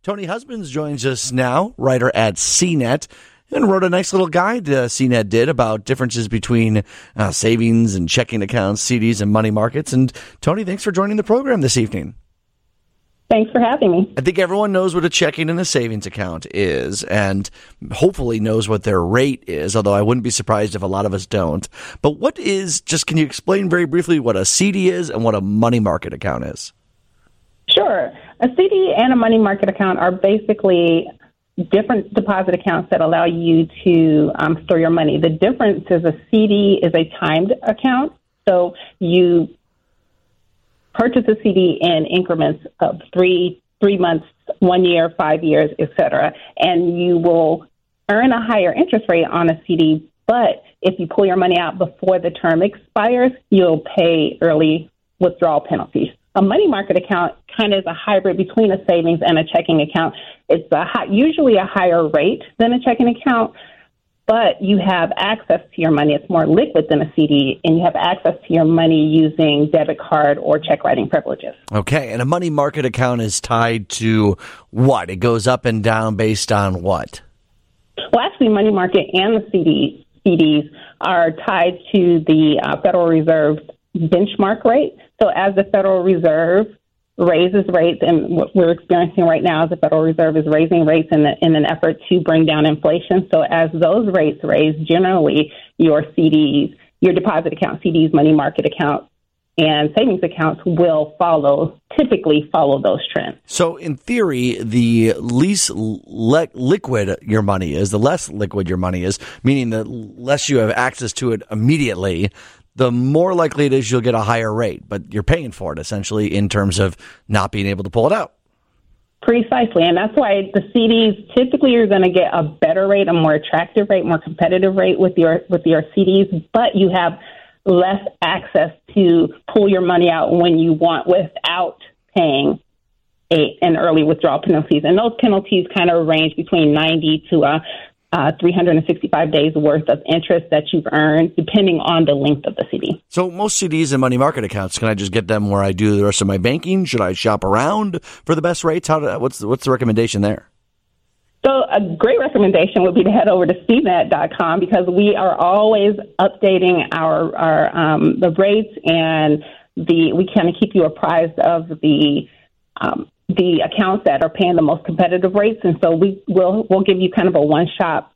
Tony Husbands joins us now, writer at CNET, and wrote a nice little guide CNET did about differences between savings and checking accounts, CDs and money markets. And Tony, thanks for joining the program this evening. Thanks for having me. I think everyone knows what a checking and a savings account is, and hopefully knows what their rate is, although I wouldn't be surprised if a lot of us don't. But can you explain very briefly what a CD is and what a money market account is? Sure. A CD and a money market account are basically different deposit accounts that allow you to store your money. The difference is a CD is a timed account, so you purchase a CD in increments of three months, 1 year, 5 years, etc., and you will earn a higher interest rate on a CD. But if you pull your money out before the term expires, you'll pay early withdrawal penalties. A money market account kind of is a hybrid between a savings and a checking account. It's usually a higher rate than a checking account, but you have access to your money. It's more liquid than a CD, and you have access to your money using debit card or check writing privileges. Okay, and a money market account is tied to what? It goes up and down based on what? Well, actually, money market and the CDs are tied to the Federal Reserve benchmark rate. So as the Federal Reserve raises rates, and what we're experiencing right now is the Federal Reserve is raising rates in an effort to bring down inflation. So as those rates raise, generally your CDs, your deposit account, CDs, money market accounts, and savings accounts will typically follow those trends. So in theory, the least liquid your money is, the less liquid your money is, meaning the less you have access to it immediately, the more likely it is you'll get a higher rate, but you're paying for it essentially in terms of not being able to pull it out. Precisely, and that's why the CDs, typically you're going to get a better rate, a more attractive rate, more competitive rate with your CDs, but you have less access to pull your money out when you want without paying an early withdrawal penalties. And those penalties kind of range between 90 to 365 days worth of interest that you've earned, depending on the length of the CD. So most CDs and money market accounts, can I just get them where I do the rest of my banking? Should I shop around for the best rates? What's the recommendation there? So a great recommendation would be to head over to cnet.com, because we are always updating the rates, and we kind of keep you apprised of the accounts that are paying the most competitive rates. And so we'll give you kind of a one-stop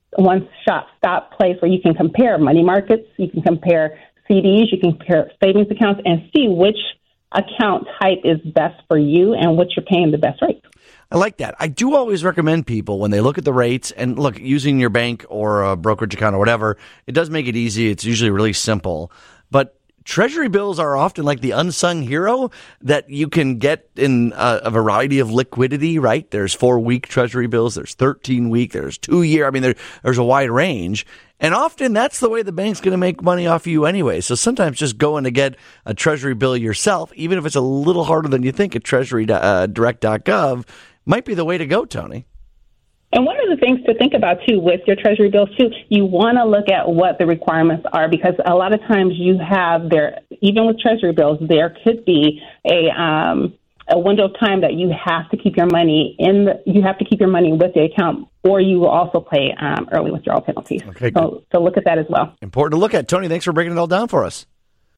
stop place where you can compare money markets, you can compare CDs, you can compare savings accounts, and see which account type is best for you and what you're paying the best rate. I like that. I do always recommend people, when they look at the rates, and look, using your bank or a brokerage account or whatever, it does make it easy. It's usually really simple. But Treasury bills are often like the unsung hero that you can get in a variety of liquidity, right? There's 4-week Treasury bills, there's 13-week, there's 2-year. I mean, there's a wide range. And often that's the way the bank's going to make money off of you anyway. So sometimes just going to get a Treasury bill yourself, even if it's a little harder than you think at treasurydirect.gov, might be the way to go, Tony. And one of the things to think about, too, with your Treasury bills, too, you want to look at what the requirements are, because a lot of times you have even with Treasury bills, there could be a window of time that you have to keep your money with the account, or you will also pay early withdrawal penalties. Okay, so look at that as well. Important to look at. Tony, thanks for breaking it all down for us.